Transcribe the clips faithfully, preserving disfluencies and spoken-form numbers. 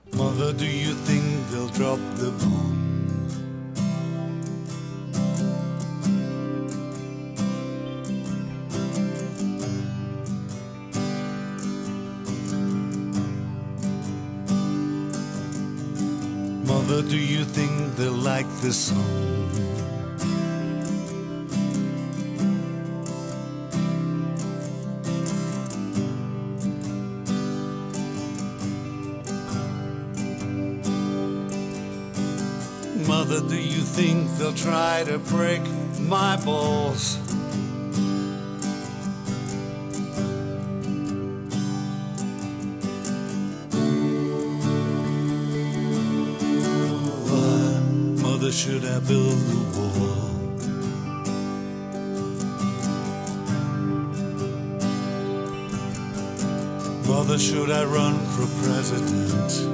Mother, do you think they'll drop the bomb? Mother, do you think they'll like this song? Mother, do you think they'll try to break my balls? Why, Mother, should I build the wall? Mother, should I run for president?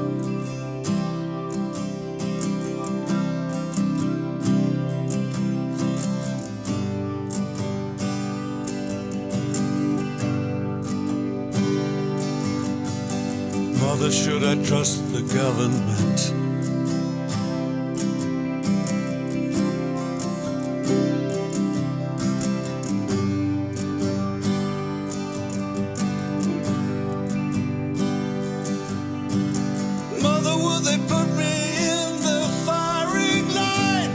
Mother, should I trust the government? Mother, would they put me in the firing line?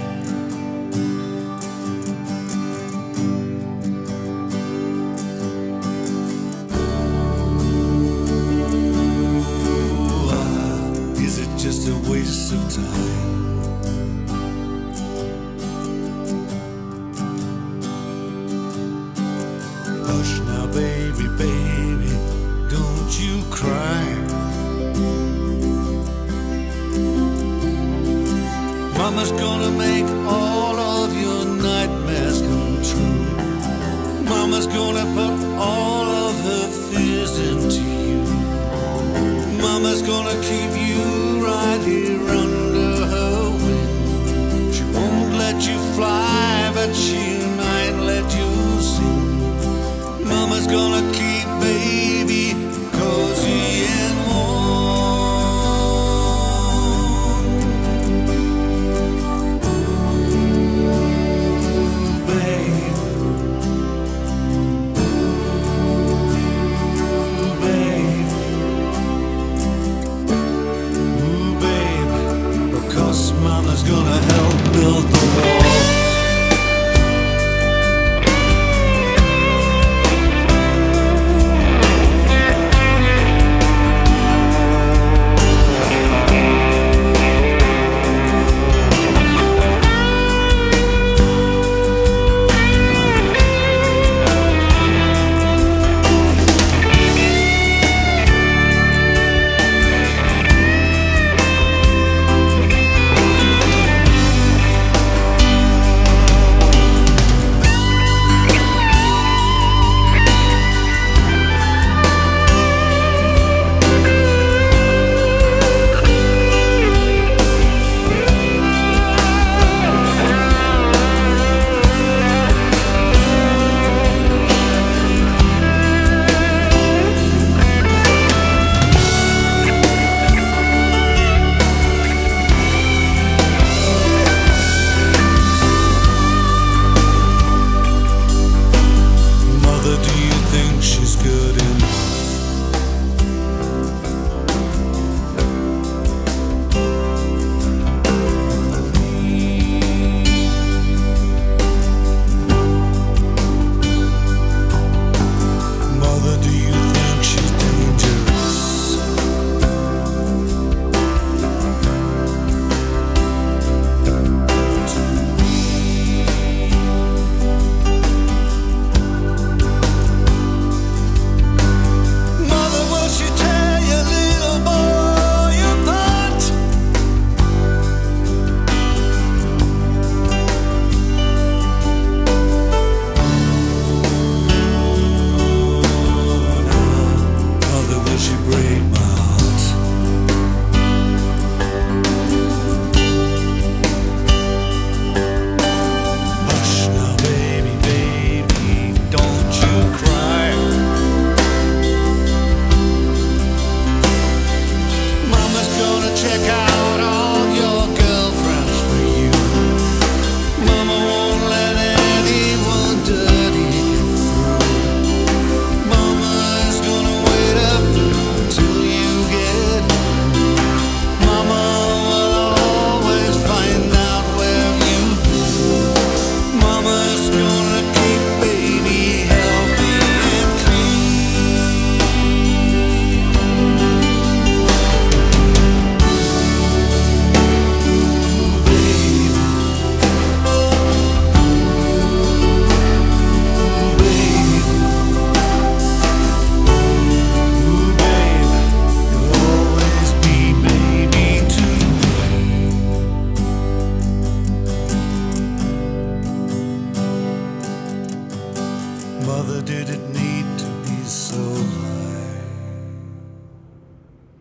Just a waste of time. Hush now, baby, baby, don't you cry. Mama's gonna make all of your nightmares come true. Mama's gonna put all of her fears into you. Mama's gonna keep you right here under her wing. She won't let you fly, but she might let you sing. Mama's gonna keep